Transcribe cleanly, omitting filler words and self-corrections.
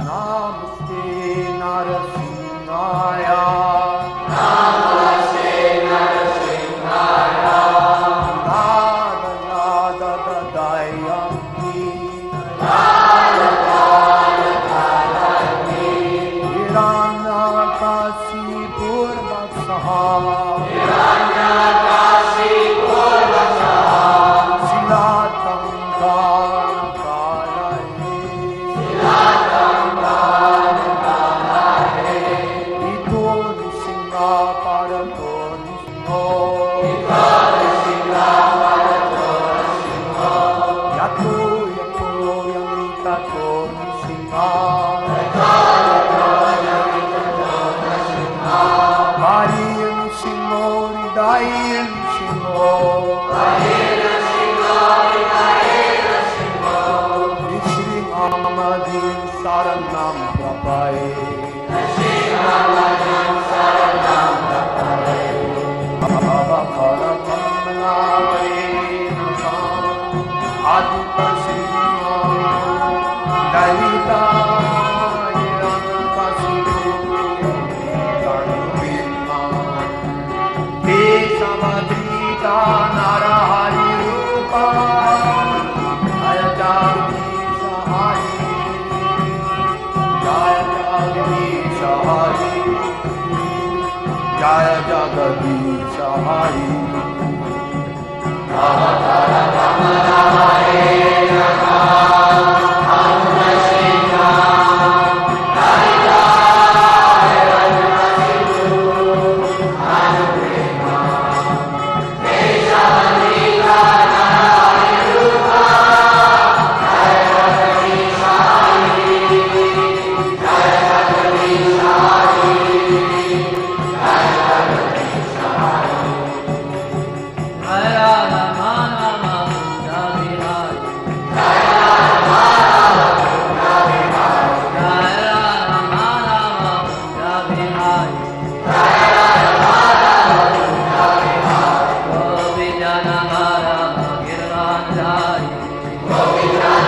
Namaste Narasimhaya. Namaste Narasimhaya. Lada Lada Dadayami. Lada Lada Dadayami. Hiranyakasipur Vatsaha. Hiranyakasipur Vatsaha. Silatamkara Kalahe. Silatamkara Kalahe. Ito Nisingha Parato Nisingho. Ito Nisingha Parato Nisingho. Yato Yato Yamitato Nisingha. Yato Yato Yamitato Nisingha. Hari Nisingho Hriday Nisingho. Hari Nisingho Hriday Nisingho. Nishring Amadim Saranam Prapaye. Nishring Amadim Saranam Prapaye. Bhavakara Kamalaye Nusam Adita Sima Daita Hiranakasipu Karnupima Kesavadrita Narahari Rupa Jaya Jagdisha Hari Jaya Jagdisha Hari Jaya Jagadisha Hari. Bhavakara Kamalaye Nusam Adita Sima Daita Hiranakasipu Karnupima Kesavadrita Narahari Rupa Jaya Jagdisha Hari Jaya Jagdisha Hari Jaya Jagdisha Hari. Jaya Rama Rama Kunda Bihari. Jaya Rama Rama Kunda Bihari. Jaya Rama Rama Kunda Bihari. Jaya Rama Rama Kunda Bihari. Govinda Rama Rama Girdhari. Govinda